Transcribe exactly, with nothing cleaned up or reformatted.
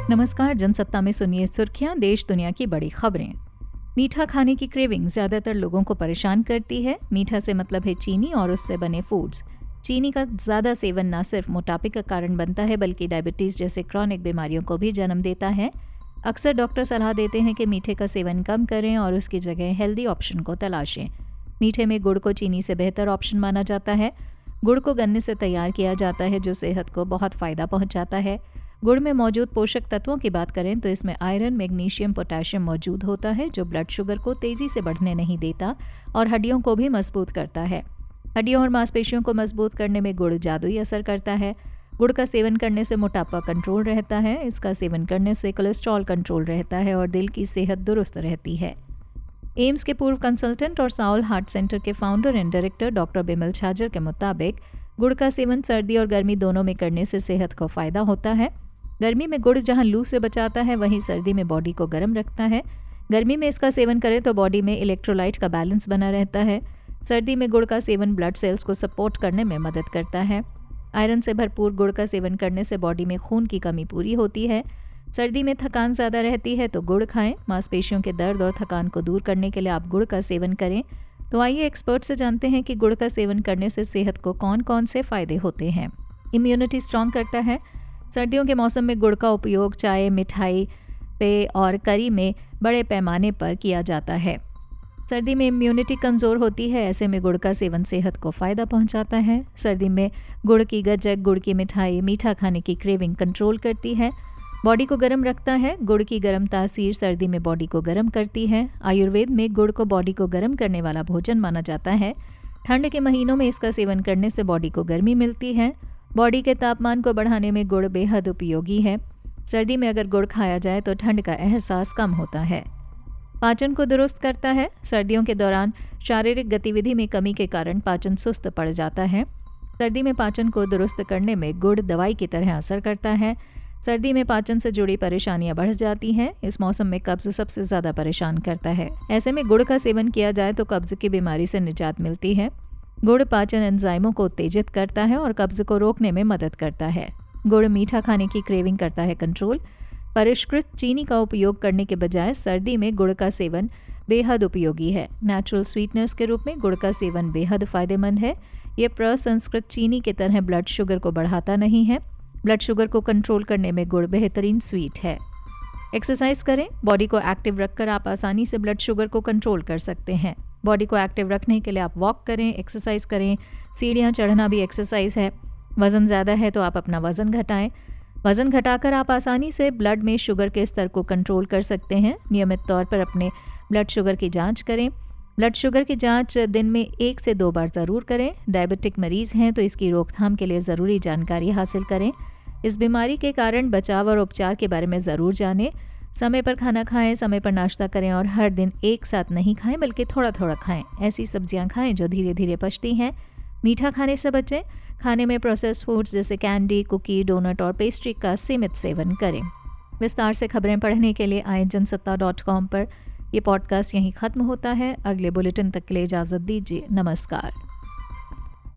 नमस्कार, जनसत्ता में सुनिए सुर्खियां, देश दुनिया की बड़ी खबरें। मीठा खाने की क्रेविंग ज़्यादातर लोगों को परेशान करती है। मीठा से मतलब है चीनी और उससे बने फूड्स। चीनी का ज़्यादा सेवन न सिर्फ मोटापे का कारण बनता है बल्कि डायबिटीज़ जैसे क्रॉनिक बीमारियों को भी जन्म देता है। अक्सर डॉक्टर सलाह देते हैं कि मीठे का सेवन कम करें और उसकी जगह हेल्दी ऑप्शन को तलाशें। मीठे में गुड़ को चीनी से बेहतर ऑप्शन माना जाता है। गुड़ को गन्ने से तैयार किया जाता है जो सेहत को बहुत फ़ायदा पहुंचाता है। गुड़ में मौजूद पोषक तत्वों की बात करें तो इसमें आयरन, मैग्नीशियम, पोटेशियम मौजूद होता है जो ब्लड शुगर को तेज़ी से बढ़ने नहीं देता और हड्डियों को भी मजबूत करता है। हड्डियों और मांसपेशियों को मजबूत करने में गुड़ जादुई असर करता है। गुड़ का सेवन करने से मोटापा कंट्रोल रहता है। इसका सेवन करने से कोलेस्ट्रॉल कंट्रोल रहता है और दिल की सेहत दुरुस्त रहती है। एम्स के पूर्व कंसल्टेंट और साउल हार्ट सेंटर के founder and director doctor Bimal Chhajer के मुताबिक गुड़ का सेवन सर्दी और गर्मी दोनों में करने से सेहत को फ़ायदा होता है। गर्मी में गुड़ जहां लू से बचाता है वहीं सर्दी में बॉडी को गर्म रखता है। गर्मी में इसका सेवन करें तो बॉडी में इलेक्ट्रोलाइट का बैलेंस बना रहता है। सर्दी में गुड़ का सेवन ब्लड सेल्स को सपोर्ट करने में मदद करता है। आयरन से भरपूर गुड़ का सेवन करने से बॉडी में खून की कमी पूरी होती है। सर्दी में थकान ज़्यादा रहती है तो गुड़ खाएं। मांसपेशियों के दर्द और थकान को दूर करने के लिए आप गुड़ का सेवन करें। तो आइए एक्सपर्ट से जानते हैं कि गुड़ का सेवन करने से सेहत को कौन कौन से फ़ायदे होते हैं। इम्यूनिटी स्ट्रॉन्ग करता है। सर्दियों के मौसम में गुड़ का उपयोग चाय, मिठाई, पेय और करी में बड़े पैमाने पर किया जाता है। सर्दी में इम्यूनिटी कमज़ोर होती है, ऐसे में गुड़ का सेवन सेहत को फ़ायदा पहुंचाता है। सर्दी में गुड़ की गज्जक, गुड़ की मिठाई, मीठा खाने की क्रेविंग कंट्रोल करती है। बॉडी को गर्म रखता है। गुड़ की गर्म तासीर सर्दी में बॉडी को गर्म करती है। आयुर्वेद में गुड़ को बॉडी को गर्म करने वाला भोजन माना जाता है। ठंड के महीनों में इसका सेवन करने से बॉडी को गर्मी मिलती है। बॉडी के तापमान को बढ़ाने में गुड़ बेहद उपयोगी है। सर्दी में अगर गुड़ खाया जाए तो ठंड का एहसास कम होता है। पाचन को दुरुस्त करता है। सर्दियों के दौरान शारीरिक गतिविधि में कमी के कारण पाचन सुस्त पड़ जाता है। सर्दी में पाचन को दुरुस्त करने में गुड़ दवाई की तरह असर करता है। सर्दी में पाचन से जुड़ी परेशानियां बढ़ जाती हैं। इस मौसम में कब्ज सबसे ज़्यादा परेशान करता है। ऐसे में गुड़ का सेवन किया जाए तो कब्ज की बीमारी से निजात मिलती है। गुड़ पाचन एंजाइमों को उत्तेजित करता है और कब्ज को रोकने में मदद करता है। गुड़ मीठा खाने की क्रेविंग करता है कंट्रोल। परिष्कृत चीनी का उपयोग करने के बजाय सर्दी में गुड़ का सेवन बेहद उपयोगी है। नेचुरल स्वीटनर्स के रूप में गुड़ का सेवन बेहद फ़ायदेमंद है। ये प्रसंस्कृत चीनी की तरह ब्लड शुगर को बढ़ाता नहीं है। ब्लड शुगर को कंट्रोल करने में गुड़ बेहतरीन स्वीट है। एक्सरसाइज करें। बॉडी को एक्टिव रखकर आप आसानी से ब्लड शुगर को कंट्रोल कर सकते हैं। बॉडी को एक्टिव रखने के लिए आप वॉक करें, एक्सरसाइज करें। सीढ़ियाँ चढ़ना भी एक्सरसाइज है। वज़न ज़्यादा है तो आप अपना वज़न घटाएं। वज़न घटाकर आप आसानी से ब्लड में शुगर के स्तर को कंट्रोल कर सकते हैं। नियमित तौर पर अपने ब्लड शुगर की जांच करें। ब्लड शुगर की जांच दिन में एक से दो बार ज़रूर करें। डायबिटिक मरीज़ हैं तो इसकी रोकथाम के लिए ज़रूरी जानकारी हासिल करें। इस बीमारी के कारण बचाव और उपचार के बारे में ज़रूर जानें। समय पर खाना खाएं, समय पर नाश्ता करें और हर दिन एक साथ नहीं खाएं बल्कि थोड़ा थोड़ा खाएं। ऐसी सब्जियां खाएं जो धीरे धीरे पचती हैं। मीठा खाने से बचें। खाने में प्रोसेस्ड फूड्स जैसे कैंडी, कुकी, डोनट और पेस्ट्री का सीमित सेवन करें। विस्तार से खबरें पढ़ने के लिए आए जनसत्ता डॉट कॉम पर। यह पॉडकास्ट यहीं ख़त्म होता है। अगले बुलेटिन तक के लिए इजाज़त दीजिए। नमस्कार।